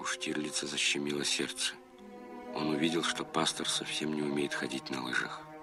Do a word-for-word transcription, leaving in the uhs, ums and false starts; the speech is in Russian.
Штирлица защемило сердце. Он увидел, что пастор совсем не умеет ходить на лыжах.